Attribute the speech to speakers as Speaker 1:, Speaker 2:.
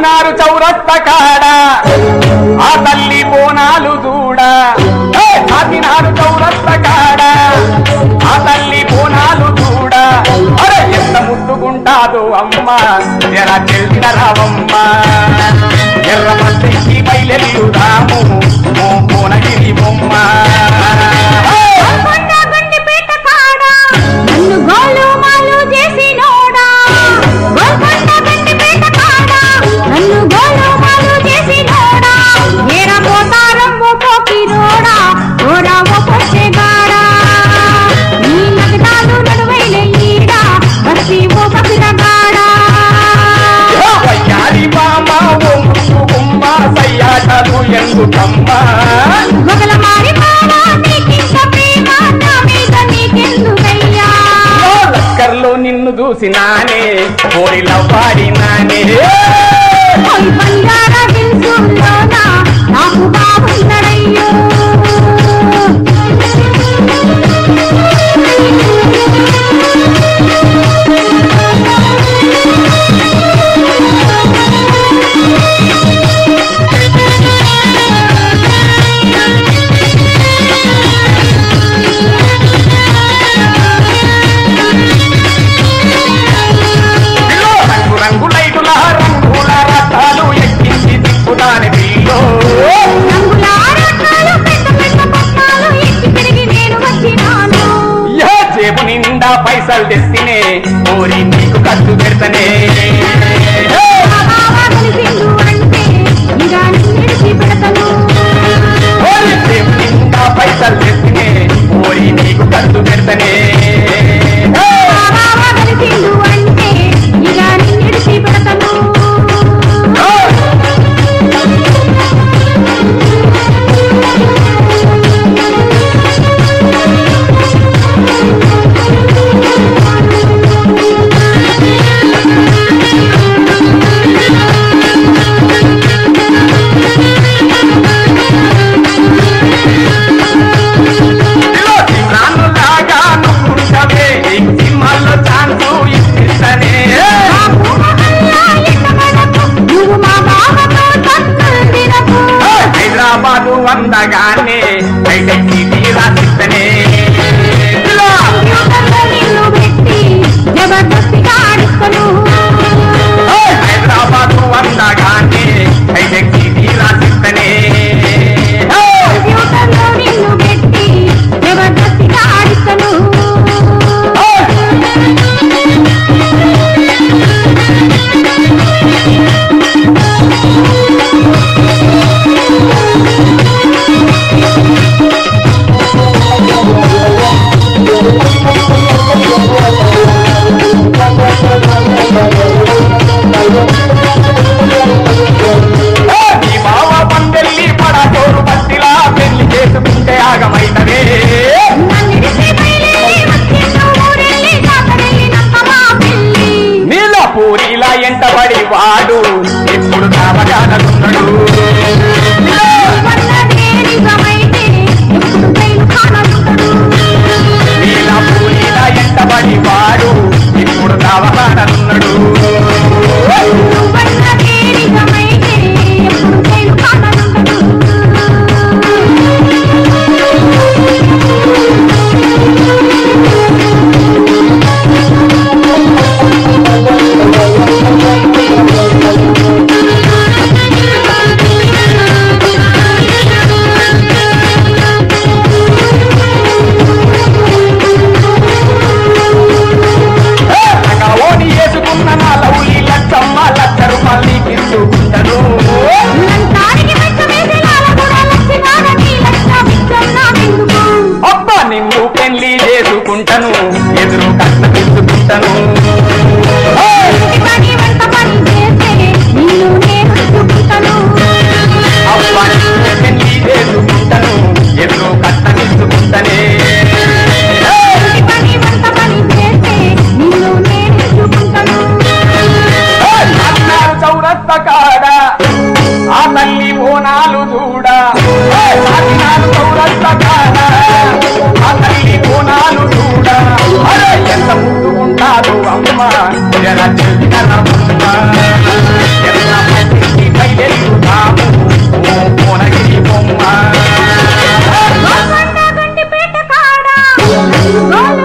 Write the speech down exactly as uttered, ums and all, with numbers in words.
Speaker 1: చార్మినారు చౌరస్తా కాడ ఆ తల్లి బోనాలు చూడ చార్మినారు చౌరస్తా కాడ ఆ తల్లి బోనాలు చూడ అరే ఎంత ముట్టుకుంటాదో అమ్మ ఎరా తెలిసిన రావమ్మ ఎర్ర పత్రికి బయలుదాము కోనగిరి బొమ్మ లక్కర్లో నిన్ను చూసినానే కోరిలో పాడినానే
Speaker 2: నాకు బాగున్నాడయ్యో
Speaker 1: పైసలు తెస్తేనే ఓరి నీకు ఖర్చు పెడతనే పైసలు తెస్తేనే ఓరి నీకు ఖర్చు పెడతనే వందగానే బయటకి రాసిస్తనే హైదరాబాద్ వందగానే బయటకి రాసిస్తనే పూరిలా ఎంటబడి వాడు ఎప్పుడు కావగానున్నాడు నీలా పూరిలా ఎంటబడి వాడు ఇప్పుడు కావగానున్నాడు చేసుకుంటాను ఎదురు కట్న తీసుకుంటాను పెళ్లి చేసుకుంటాను ఎదురు కట్న తీసుకుంటానే చౌరస్తా కాడ ఆ తల్లి బోనాలు చూడ చౌరస్తా కాడ ఆ తల్లి బోనాలు చూడ అరే ఎంత ముట్టుకుంటారు అమ్మ ఎర చెల్లి
Speaker 2: గోలు